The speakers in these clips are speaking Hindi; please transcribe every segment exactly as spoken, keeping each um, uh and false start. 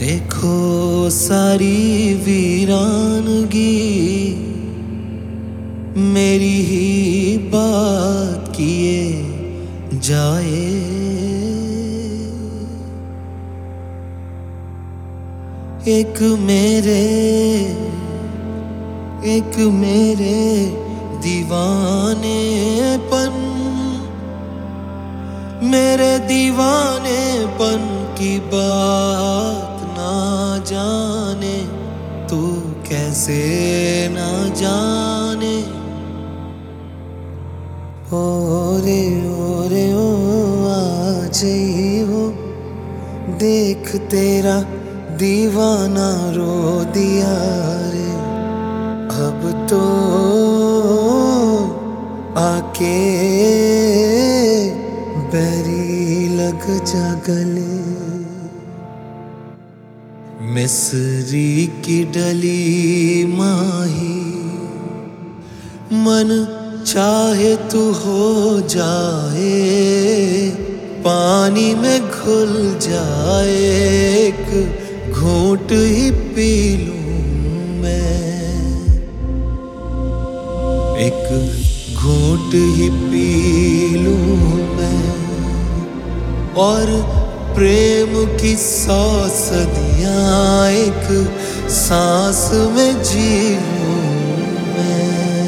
देखो सारी वीरानगी मेरी ही बात किए जाए। एक मेरे एक मेरे दीवानेपन मेरे दीवानेपन की बात ना जाने तू कैसे ना जाने। ओ रे ओ रे ओ आज ही हो देख तेरा दीवाना रो दिया रे। अब तो आके बैरी लग जा गले। मिस्री की डली माही मन चाहे तू हो जाए पानी में घुल जाए। एक घूंट ही पी लूं मैं एक घूंट ही पी लूं मैं और प्रेम की सौ सदियां एक सांस में जी लूं मैं।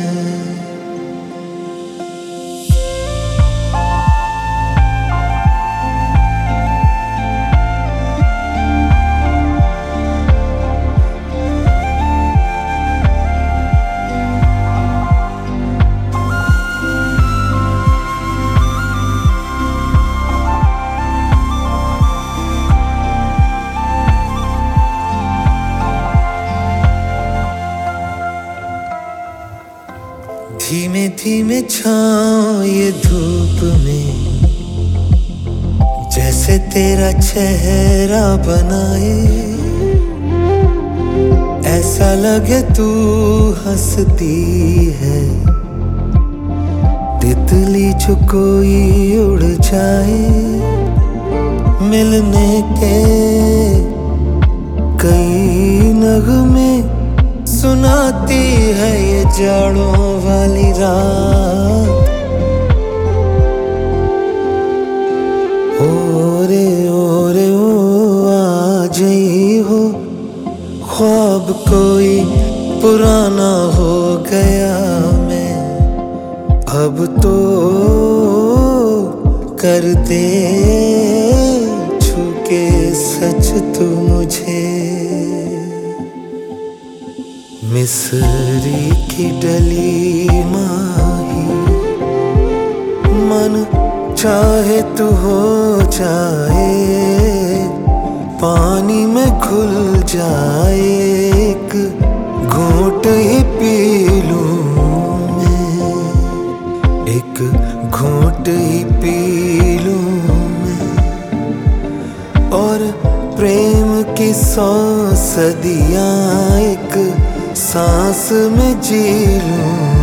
धीमे धीमे छाँव ये धूप में जैसे तेरा चेहरा बनाए। ऐसा लगे तू हंसती है तितली जो कोई उड़ जाए। मिलने के कई नगमे सुनाती है ये जाड़ों वाली रात। ओ रे ओ रे ओ आज ही हो ख्वाब कोई पुराना हो गया मैं। अब तो कर दे छूके सच तू मुझे। मिस्री की डली माही मन चाहे तू हो जाए पानी में घुल जाए। एक घूंट ही पी लूं मैं एक घूंट ही पी लूं मैं और प्रेम की सौ सदियां एक सांस में जी लूं।